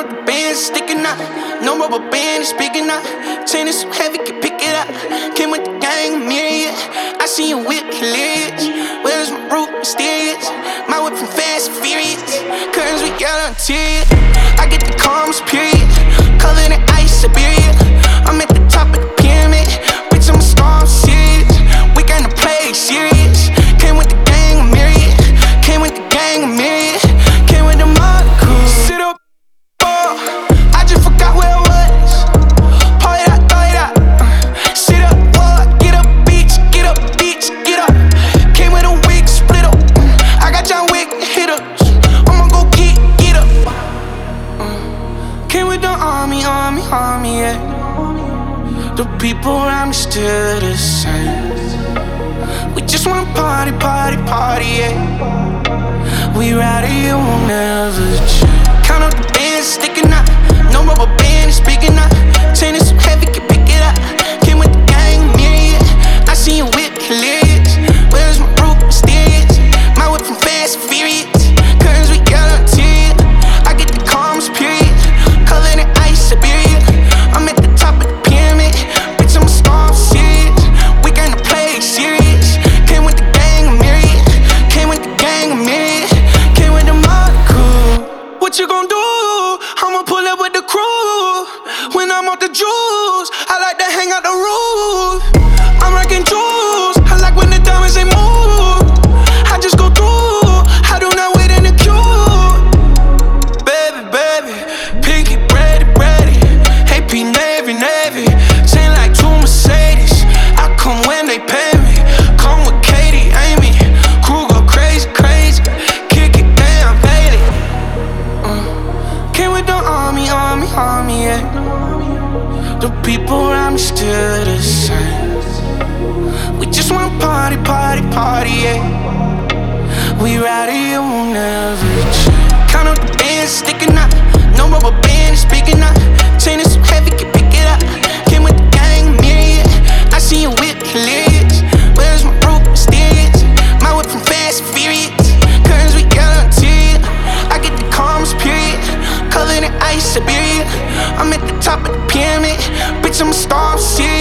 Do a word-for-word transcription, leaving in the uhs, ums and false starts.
up the band, sticking out. No rubber band is big enough. Chain is so heavy, can pick it up. Came with the gang, myriad. I see you whip hilarious. Where's my root, mysterious? My whip from Fast and Furious. Curtains we got on interior. I get the calmest period. Covered in ice, Siberia. I'm at the top of the pyramid. Bitch, I'm a star, I'm serious. We gonna play serious. Came with the gang, myriad. Came with the gang, myriad. Came with the mud crew. Sit up, oh, I just forgot where I was. Pour it out, throw it out. Uh, sit up, oh, get up, bitch, get up, bitch, get up. Came with a wig, split up. Uh, I got John Wick hitters. I'ma go get, get up. Uh, came with the army, army, army, yeah. The people around me still the same. We just wanna party, party, party, yeah. We ride it, it won't never change. Count up the bands, sticking out. No rubber band is big enough. Chain is so heavy, can pick it up. Came with the gang, myriad. I see you whip hilarious. Where's my root, mysterious? My whip from Fast and Furious. Curtains we got on interior. I get the calmest period. Covered in ice, Siberia. I'm at the top of the pyramid. Bitch, I'm a star, I'm serious. We gonna play serious. Came with the gang, myriad. Came with the gang, myriad. Came with the mud crew. What you gon' do? I'ma pull up with the crew. When I'm off the juice, I like to hang out the roof. I'm rocking jewels. I like when the diamonds they move. I just go through. I do not wait in the queue. Baby, baby, pinky, ready, ready. A P Navy, Navy. Chain like two Mercedes. I come when they pay me. Come with Katie, Amy. Crew go crazy, crazy. Kick it down, Bailey. Uh, came with the army, army, army, yeah. The people around me still the same. We just wanna party, party, party, yeah. We ride it, it won't never change. Count up the bands, sticking out. No rubber band is big enough. Chain is so heavy, can pick it up. Came with the gang, myriad. I see you whip hilarious. Where's my root, mysterious? My whip from Fast and Furious. Curtains we got on interior. I get the calmest period. Covered in ice, Siberia. I'm at the top of the pyramid. Bitch, I'm a star, I'm serious.